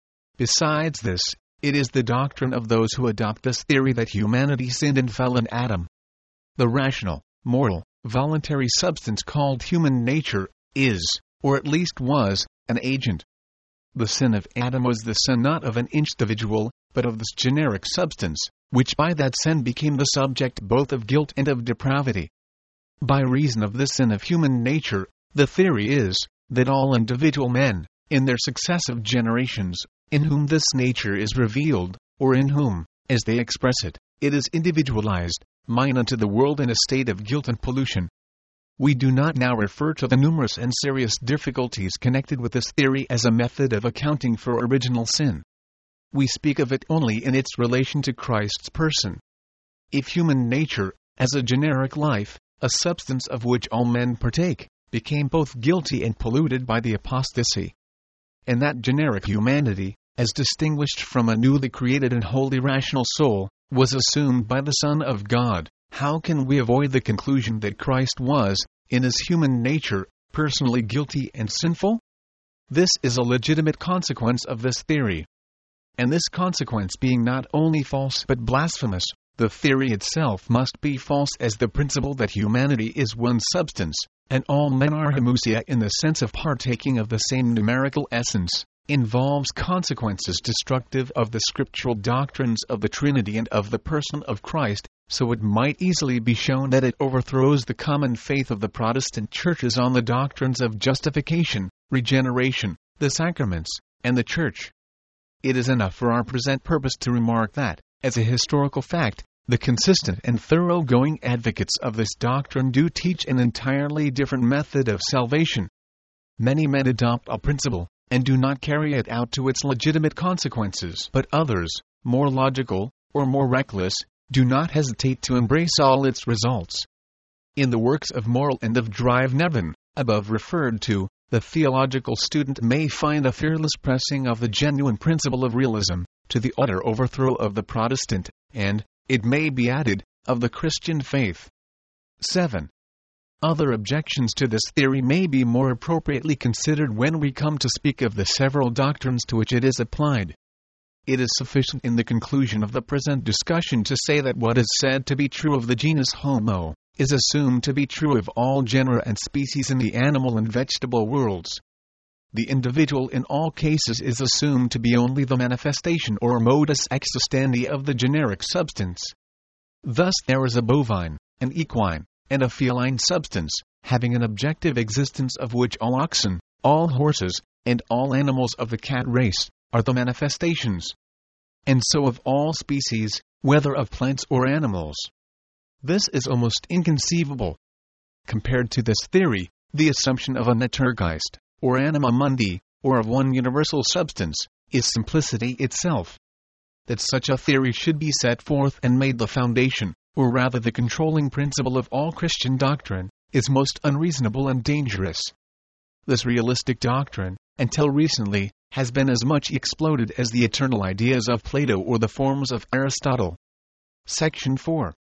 Besides this, it is the doctrine of those who adopt this theory that humanity sinned and fell in Adam. The rational, moral, voluntary substance called human nature is, or at least was, an agent. The sin of Adam was the sin not of an individual, but of this generic substance, which by that sin became the subject both of guilt and of depravity. By reason of this sin of human nature, the theory is, that all individual men, in their successive generations, in whom this nature is revealed, or in whom, as they express it, it is individualized, mine unto the world in a state of guilt and pollution. We do not now refer to the numerous and serious difficulties connected with this theory as a method of accounting for original sin. We speak of it only in its relation to Christ's person. If human nature, as a generic life, a substance of which all men partake, became both guilty and polluted by the apostasy, and that generic humanity, as distinguished from a newly created and wholly rational soul, was assumed by the Son of God, how can we avoid the conclusion that Christ was, in his human nature, personally guilty and sinful? This is a legitimate consequence of this theory. And this consequence being not only false but blasphemous, the theory itself must be false as the principle that humanity is one substance, and all men are homoousia in the sense of partaking of the same numerical essence, involves consequences destructive of the scriptural doctrines of the Trinity and of the person of Christ, so it might easily be shown that it overthrows the common faith of the Protestant churches on the doctrines of justification, regeneration, the sacraments, and the Church. It is enough for our present purpose to remark that, as a historical fact, the consistent and thoroughgoing advocates of this doctrine do teach an entirely different method of salvation. Many men adopt a principle, and do not carry it out to its legitimate consequences, but others, more logical, or more reckless, do not hesitate to embrace all its results. In the works of Morel and of Drive Nevin, above referred to, the theological student may find a fearless pressing of the genuine principle of realism, to the utter overthrow of the Protestant, and, it may be added, of the Christian faith. seven. Other objections to this theory may be more appropriately considered when we come to speak of the several doctrines to which it is applied. It is sufficient in the conclusion of the present discussion to say that what is said to be true of the genus Homo is assumed to be true of all genera and species in the animal and vegetable worlds. The individual in all cases is assumed to be only the manifestation or modus existendi of the generic substance. Thus there is a bovine, an equine, and a feline substance, having an objective existence of which all oxen, all horses, and all animals of the cat race, are the manifestations. And so of all species, whether of plants or animals. This is almost inconceivable. Compared to this theory, the assumption of a Naturgeist, or anima mundi, or of one universal substance, is simplicity itself. That such a theory should be set forth and made the foundation, or rather the controlling principle of all Christian doctrine, is most unreasonable and dangerous. This realistic doctrine, until recently, has been as much exploded as the eternal ideas of Plato or the forms of Aristotle. Section four.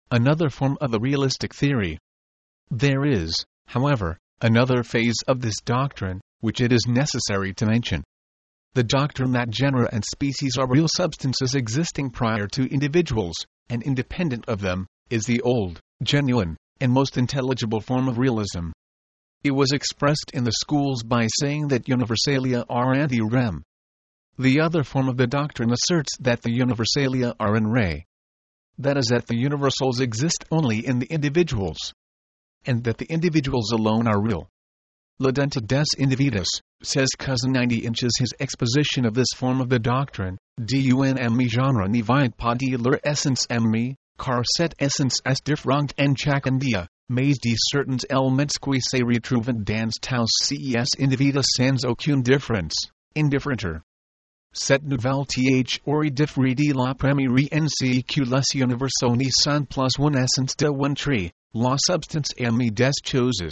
another form of the realistic theory. There is, however, another phase of this doctrine, which it is necessary to mention. The doctrine that genera and species are real substances existing prior to individuals, and independent of them, is the old, genuine, and most intelligible form of realism. It was expressed in the schools by saying that universalia are ante rem. The other form of the doctrine asserts that the universalia are in re. That is, that the universals exist only in the individuals, and that the individuals alone are real. L'identité des individus, says Cousin ninety inches his exposition of this form of the doctrine, dunme genre ne vient pas de leur essence me, car cette essence est différente en chacun d'eux, mais de certains éléments qui se retrouvent dans tous ces individus sans aucune différence, indifferenter. Cette nouvelle th ori diffère de la première ainsi que les universaux ne sont plus une essence de one tree, la substance est des choses.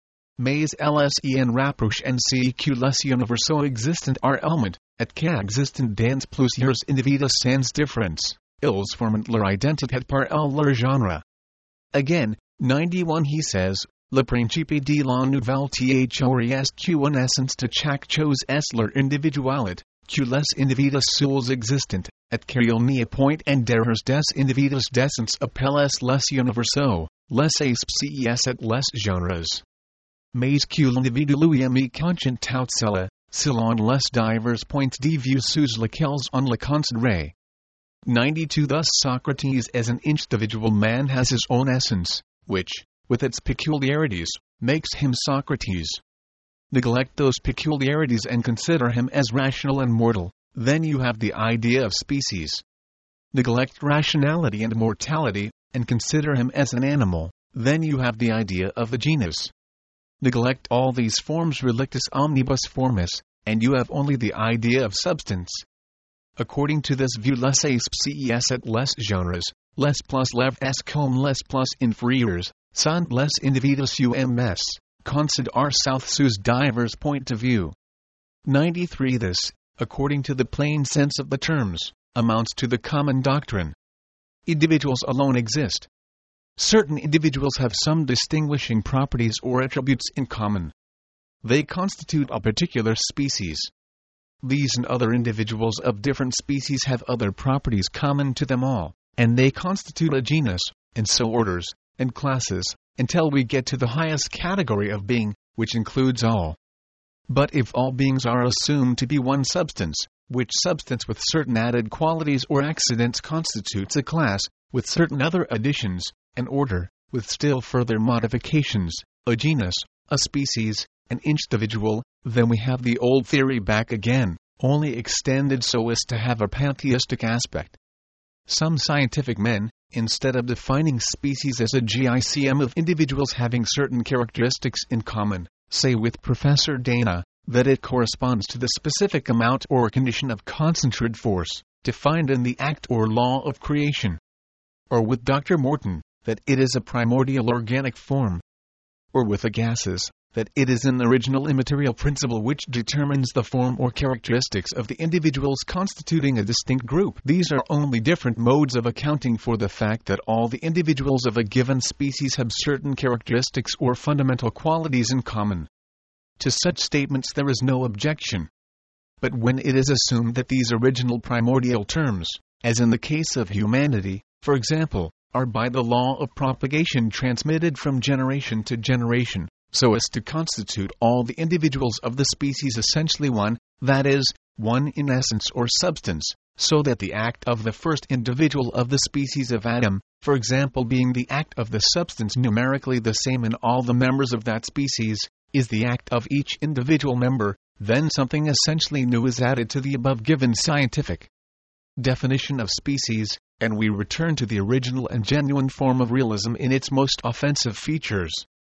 Mais elles en rapproche ainsi que les universaux existent are element, et qu'existent dans plusieurs individus sans différence, ils forment leur identité par leur genre. Again, ninety-one he says, le principe de la nouvelle théorie est qu'une essence de chaque chose est leur individualité, que les individus seuls existent, et qu'il n'y a point en dehors des individus d'essence appelés les universaux, les species et les genres. Mais que l'individu lui-même conscient tout cela, selon les divers points de vue sous lesquels on le considère. ninety-two Thus Socrates as an individual man has his own essence, which, with its peculiarities, makes him Socrates. Neglect those peculiarities and consider him as rational and mortal, then you have the idea of species. Neglect rationality and mortality, and consider him as an animal, then you have the idea of a genus. Neglect all these forms relictus omnibus formis, and you have only the idea of substance. According to this view, les species et les genres, les plus lèvres comme les plus inférieurs, sont les individus ums, consider south sous divers point of view. ninety-three This, according to the plain sense of the terms, amounts to the common doctrine. Individuals alone exist. Certain individuals have some distinguishing properties or attributes in common. They constitute a particular species. These and other individuals of different species have other properties common to them all, and they constitute a genus, and so orders, and classes, until we get to the highest category of being, which includes all. But if all beings are assumed to be one substance, which substance with certain added qualities or accidents constitutes a class, with certain other additions, an order, with still further modifications, a genus, a species, an individual, then we have the old theory back again, only extended so as to have a pantheistic aspect. Some scientific men, instead of defining species as a gycm of individuals having certain characteristics in common, say with Professor Dana, that it corresponds to the specific amount or condition of concentrated force, defined in the act or law of creation. Or with Doctor Morton, that it is a primordial organic form. Or with the gases, that it is an original immaterial principle which determines the form or characteristics of the individuals constituting a distinct group. These are only different modes of accounting for the fact that all the individuals of a given species have certain characteristics or fundamental qualities in common. To such statements there is no objection. But when it is assumed that these original primordial terms, as in the case of humanity, for example, are by the law of propagation transmitted from generation to generation, so as to constitute all the individuals of the species essentially one, that is, one in essence or substance, so that the act of the first individual of the species of Adam, for example, being the act of the substance numerically the same in all the members of that species, is the act of each individual member, then something essentially new is added to the above given scientific definition of species, and we return to the original and genuine form of realism in its most offensive features.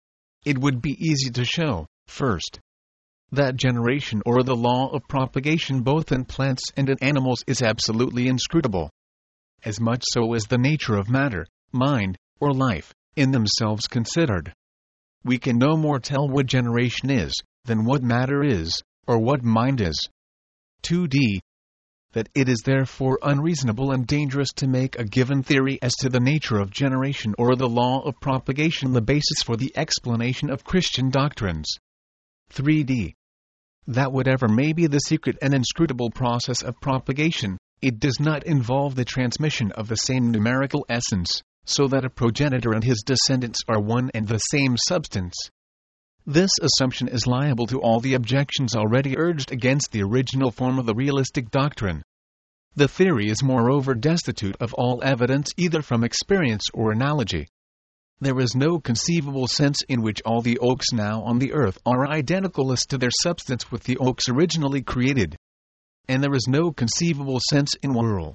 It would be easy to show, first, that generation or the law of propagation both in plants and in animals is absolutely inscrutable. As much so as the nature of matter, mind, or life, in themselves considered. We can no more tell what generation is, than what matter is, or what mind is. two D. that it is therefore unreasonable and dangerous to make a given theory as to the nature of generation or the law of propagation the basis for the explanation of Christian doctrines. three d. That whatever may be the secret and inscrutable process of propagation, it does not involve the transmission of the same numerical essence, so that a progenitor and his descendants are one and the same substance. This assumption is liable to all the objections already urged against the original form of the realistic doctrine. The theory is moreover destitute of all evidence either from experience or analogy. There is no conceivable sense in which all the oaks now on the earth are identical as to their substance with the oaks originally created. And there is no conceivable sense in which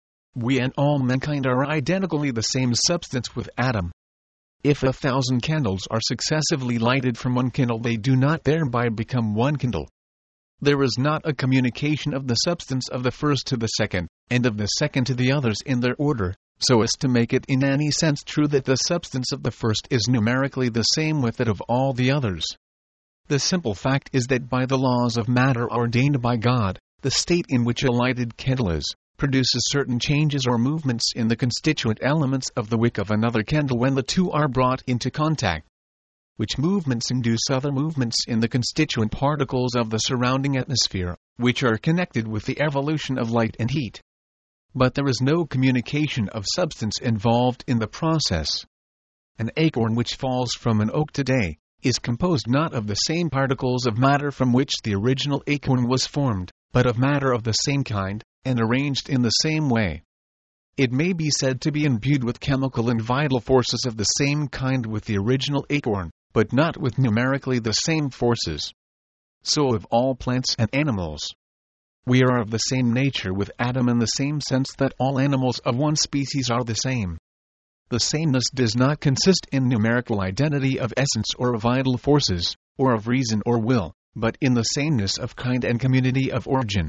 we and all mankind are identically the same substance with Adam. If a thousand candles are successively lighted from one candle, they do not thereby become one candle. There is not a communication of the substance of the first to the second, and of the second to the others in their order, so as to make it in any sense true that the substance of the first is numerically the same with that of all the others. The simple fact is that by the laws of matter ordained by God, the state in which a lighted candle is, produces certain changes or movements in the constituent elements of the wick of another candle when the two are brought into contact, which movements induce other movements in the constituent particles of the surrounding atmosphere, which are connected with the evolution of light and heat. But there is no communication of substance involved in the process. An acorn which falls from an oak today is composed not of the same particles of matter from which the original acorn was formed, but of matter of the same kind, and arranged in the same way. It may be said to be imbued with chemical and vital forces of the same kind with the original acorn, but not with numerically the same forces. So of all plants and animals. We are of the same nature with Adam in the same sense that all animals of one species are the same. The sameness does not consist in numerical identity of essence or of vital forces, or of reason or will, but in the sameness of kind and community of origin.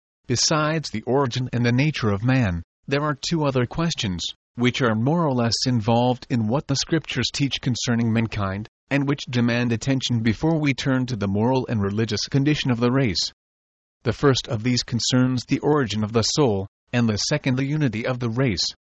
Besides the origin and the nature of man, there are two other questions, which are more or less involved in what the Scriptures teach concerning mankind, and which demand attention before we turn to the moral and religious condition of the race. The first of these concerns the origin of the soul, and the second the unity of the race.